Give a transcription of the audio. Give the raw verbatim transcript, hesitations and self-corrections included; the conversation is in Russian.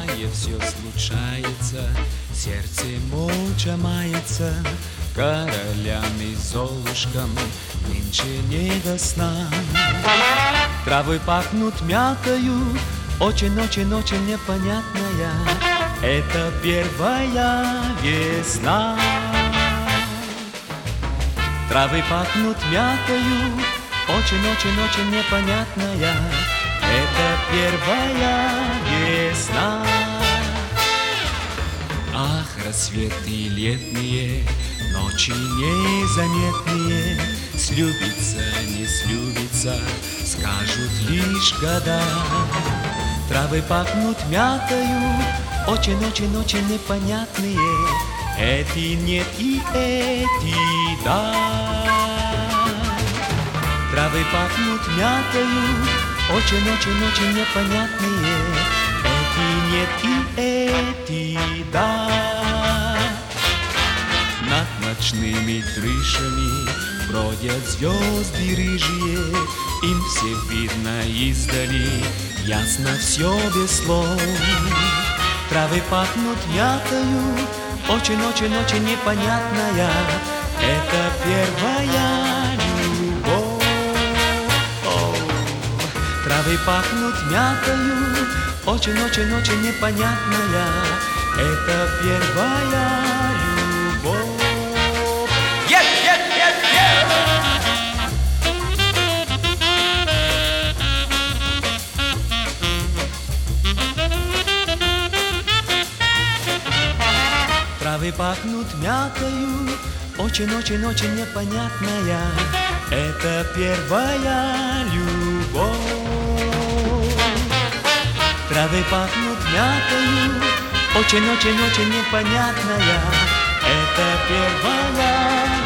весной все случается, сердце молча мается, королям и золушкам нынче не до сна. Травы пахнут мякою, очень-очень-очень непонятная, это первая весна. Травы пахнут мякою, очень-очень-очень непонятная, это первая весна. Ах, рассветы летние, ночи незаметные, слюбится, не слюбится, скажут лишь года. Травы пахнут мякою, очень-очень-очень непонятные, эти нет и эти да. Травы пахнут мякою, очень-очень-очень непонятные, эти нет и эти да. Над ночными крышами бродят звезды рыжие, им все видно издали, ясно все без слов. Травы пахнут мякою, очень-очень-очень непонятная, это первая любовь. Травы пахнут мякою, очень-очень-очень непонятная, это первая любовь. Yes, yes, yes, yes! Травы пахнут мякою, очень-очень-очень непонятная, это первая любовь. Травы пахнут мякою, очень-очень-очень непонятная, это первая